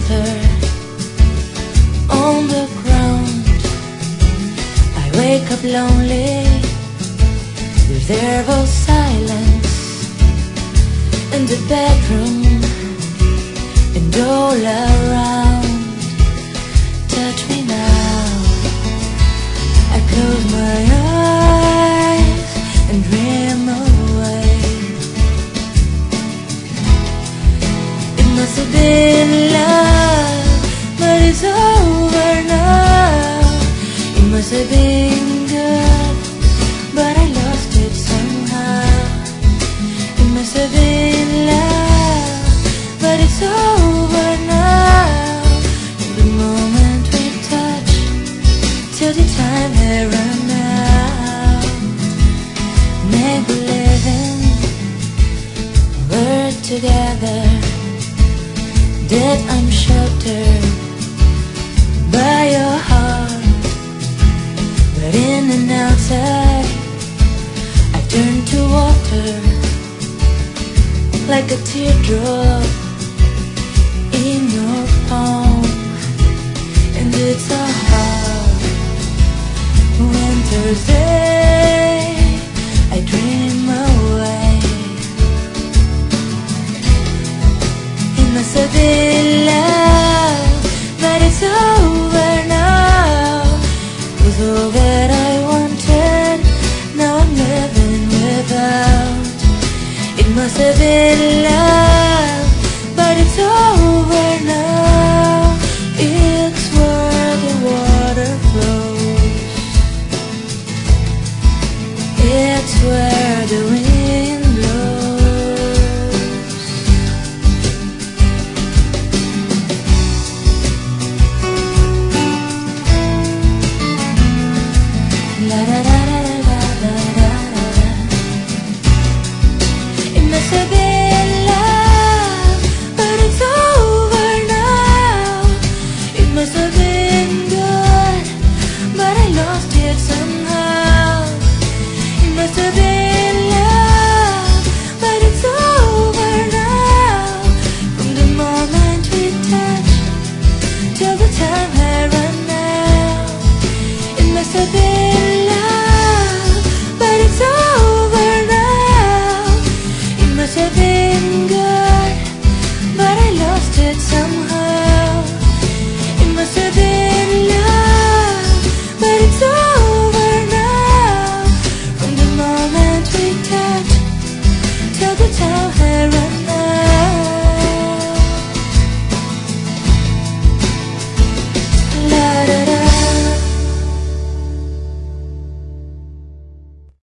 shelter on the ground. I wake up lonely with their silence in the bedroom and all around. Touch me now. I close my eyes and dream away. It must have been love, but it's over now. It must have been good, but I lost it somehow. It must have been love, but it's over now. The moment we touch, till the time they run out. Make believing we're together, that I'm sheltered by your heart. But in and outside, I turn to water, like a teardrop in your palm. And it's a hard winter's day, I dream away. It must have been love, but it's over now. It was all that I wanted, now I'm living without. It must have been love, but it's over now. It's where the water flows, it's where the wind